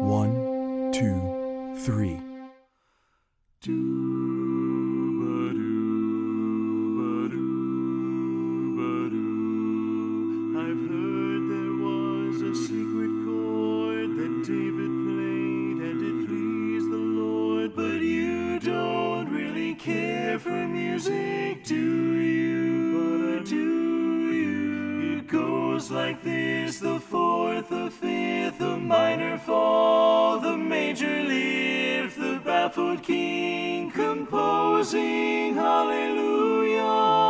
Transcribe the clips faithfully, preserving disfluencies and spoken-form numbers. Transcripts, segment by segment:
One, two, three. I've heard there was a secret chord that David played and it pleased the Lord. But you don't really care for music, do you? But do you? It goes like this: the fourth, the fifth, the minor fall, the major lift, the baffled king composing hallelujah.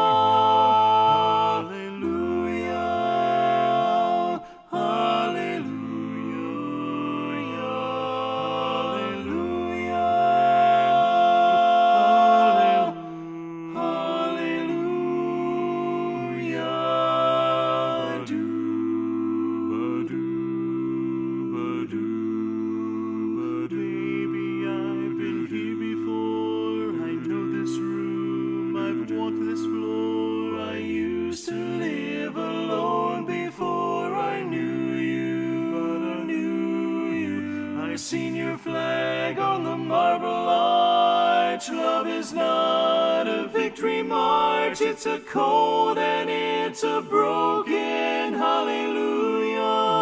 Walk this floor. I used to live alone before I knew you. But I knew you. I seen your flag on the marble arch. Love is not a victory march. It's a cold and it's a broken hallelujah.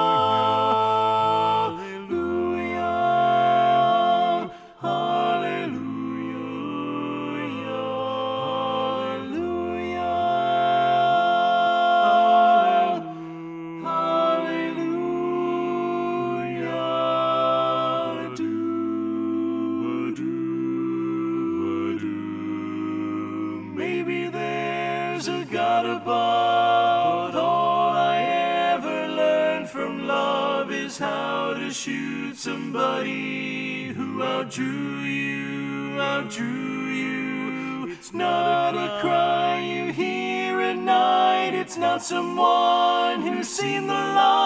Maybe there's a God above. All I ever learned from love is how to shoot somebody who outdrew you, outdrew you. It's not a cry you hear at night. It's not someone who's seen the light.